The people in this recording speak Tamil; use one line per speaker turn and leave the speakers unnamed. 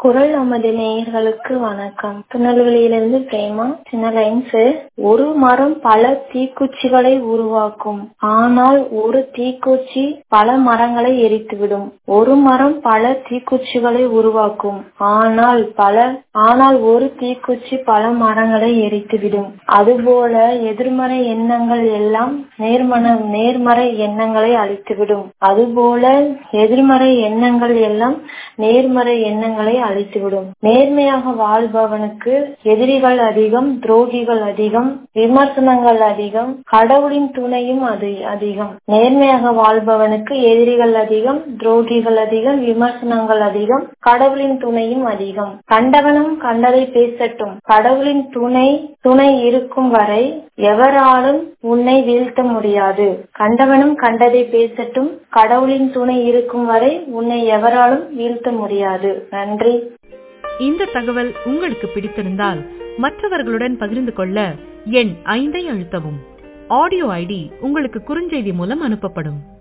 குரல் நமது நேயர்களுக்கு வணக்கம். திருநெல்வேலியிலிருந்து பிரேமா. சின்ன லைன்ஸ். ஒரு மரம் பல தீக்குச்சிகளை உருவாக்கும், ஆனால் ஒரு தீக்குச்சி பல மரங்களை எரித்துவிடும். ஒரு மரம் பல தீக்குச்சிகளை உருவாக்கும், ஆனால் ஒரு தீக்குச்சி பல மரங்களை எரித்துவிடும். அதுபோல எதிர்மறை எண்ணங்கள் எல்லாம் நேர்மறை எண்ணங்களை அழித்துவிடும். நேர்மையாக வாழ்பவனுக்கு எதிரிகள் அதிகம், துரோகிகள் அதிகம், விமர்சனங்கள் அதிகம், கடவுளின் துணையும் அதிகம். நேர்மையாக வாழ்பவனுக்கு எதிரிகள் அதிகம், துரோகிகள் அதிகம், விமர்சனங்கள் அதிகம், கடவுளின் துணையும் அதிகம். கண்டவனும் கண்டதை பேசட்டும், கடவுளின் துணை இருக்கும் வரை எவராலும் உன்னை வீழ்த்த முடியாது. கண்டவனும் கண்டதை பேசட்டும், கடவுளின் துணை இருக்கும் வரை உன்னை எவராலும் வீழ்த்த முடியாது. நன்றி.
இந்த தகவல் உங்களுக்கு பிடித்திருந்தால் மற்றவர்களுடன் பகிர்ந்து கொள்ள எண் 5 அழுத்தவும். ஆடியோ ஐடி உங்களுக்கு குறுஞ்செய்தி மூலம் அனுப்பப்படும்.